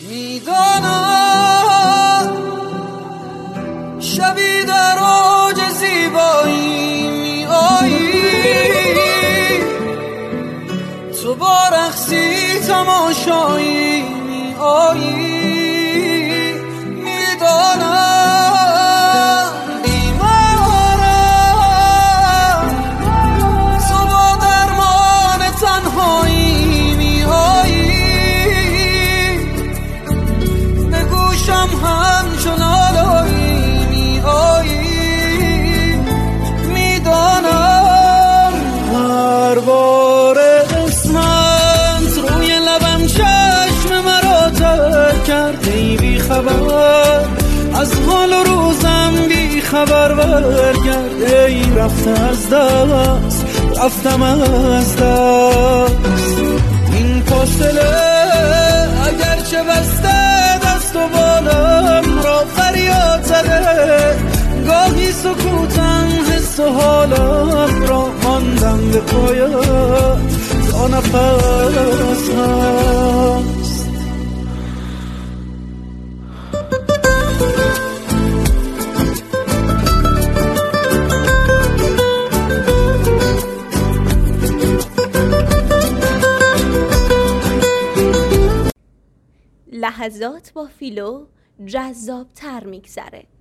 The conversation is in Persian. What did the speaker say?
میدانم شبی در اوج زیبایی می آیی، تو با رقصی تماشایی می آیی. میدانم بیمارم، تو با درمان تنهایی می آیی، به گوشم همچون آلایی می آیی. میدانم هر بار قسمت روی لبم چشم مرا تر کرده ای، بی خبر از حال روزم، بی خبر برگرده ای. رفته از دست، رفتم از دست، این فاصله اگرچه بسته دست و بالم را فریاد زده، گاهی سکوتم حس و حالم را ماندم به پایت تا نفس هست. لحظات با فیلو جذاب تر میگذره.